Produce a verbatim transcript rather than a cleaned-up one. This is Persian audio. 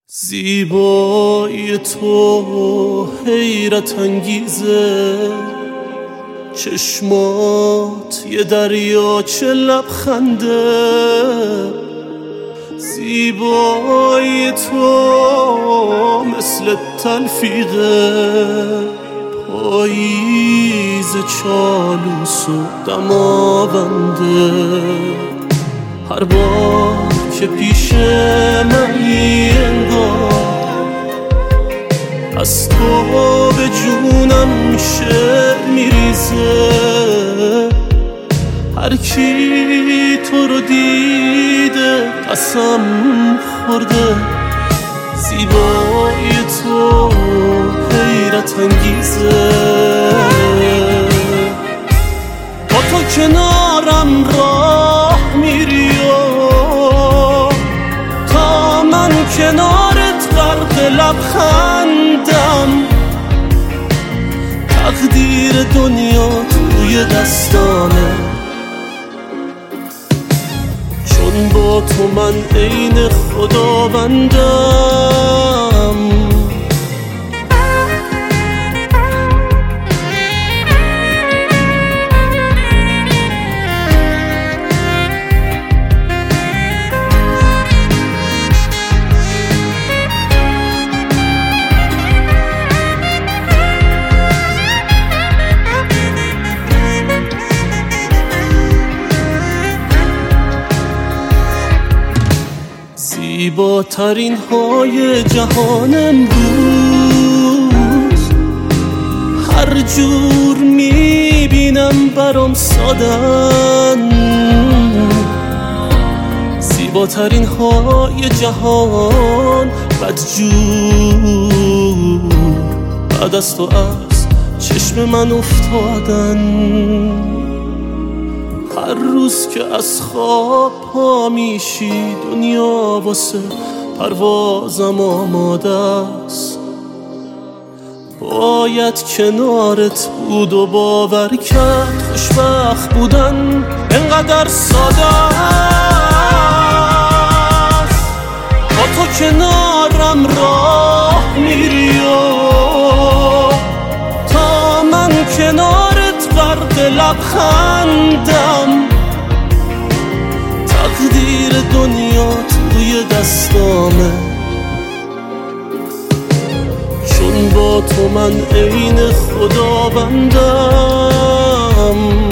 زیبایی تو حیرت انگیزه، چشمات یه دریاچه لبخنده. زیبایی تو مثل تلفیقه، پاییز چالوس و دماونده. هر بار که پیش منی انگار از تو به جونم شعر میریزه. هر کی تو رو دیده قسم خورده، زیبایی تو حیرت انگیزه. با تو کنارم راه میری و تا من کنارت غرق لبخندم. تقدیر دنیا توی دستانه، چون با تو من عین خداوندم. زیباترین های جهان امروز هر جور میبینم برام سادن. زیباترین های جهان بدجور بعد از تو از چشم من افتادن. هر روز که از خواب پا میشی دنیا واسه پروازم آماده است. باید کنارت بود و باور کرد خوشبخت بودن انقدر ساده است. با تو کنارم راه میری و تا من کنارت غرق لبخندم. تقدیر دنیا توی دستامه، چون با تو من عین خداوندم.